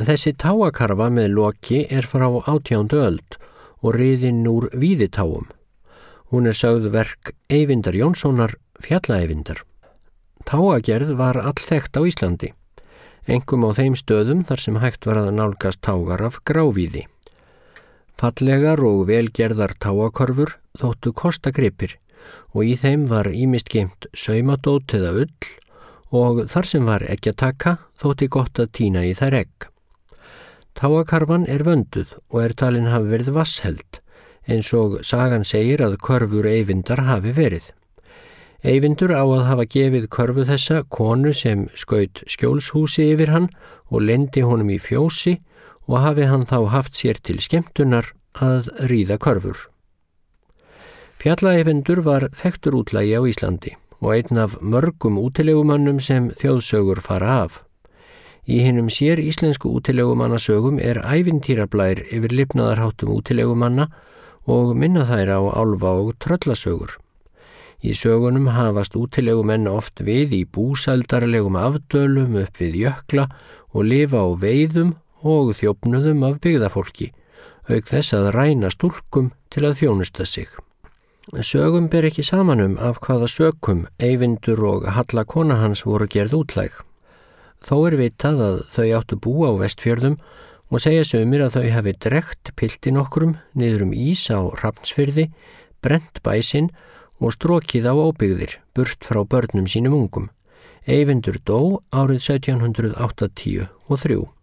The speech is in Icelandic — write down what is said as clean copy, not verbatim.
Þessi táakarfa með loki frá 18. öld og riðin úr Víðitáum. Hún sögð verk Eyvindar Jónssonar, Fjalla-Eyvindar. Táagerð var allþekkt á Íslandi, einkum á þeim stöðum þar sem hægt var að nálgast tágar af grávíði. Fallegar og velgerðar táakörfur þóttu kostagripir og í þeim var ýmist geymt saumadót eða ull og þar sem var eggjataka þótti gott að tína í þær egg. Táakarfan vönduð og talin hafi verið vatnsheld, eins og sagan segir að körfur Eyvindar hafi verið. Eyvindur á að hafa gefið körfu þessa konu sem skaut skjólshúsi yfir hann og leyndi honum í fjósi og hafi hann þá haft sér til skemmtunar að ríða körfur. Fjalla-Eyvindur var þekktur útlagi á Íslandi og einn af mörgum útilegumönnum sem þjóðsögur fara af. Í hinum sér íslensku útilegumannasögum ævintýrablær yfir lifnaðarháttum útilegumanna og minna þær á álfa og tröllasögur. Í sögunum hafast útilegumenn oft við í búsældarlegum afdölum upp við jökla og lifa á veiðum og þjófnuðum af byggðafólki, auk þess að ræna stúlkum til að þjónusta sig. Sögum ber ekki saman af hvaða sökum Eyvindur og Halla kona hans voru gerð útlæg. Þó vitað að þau áttu bú á Vestfjörðum og segja sumir að þau hafi drekkt pilti nokkrum niður ís á Hrafnsfirði, brennt bæsinn og strokið á óbyggðir, burt frá börnum sínum ungum. Eyvindur dó árið 1783.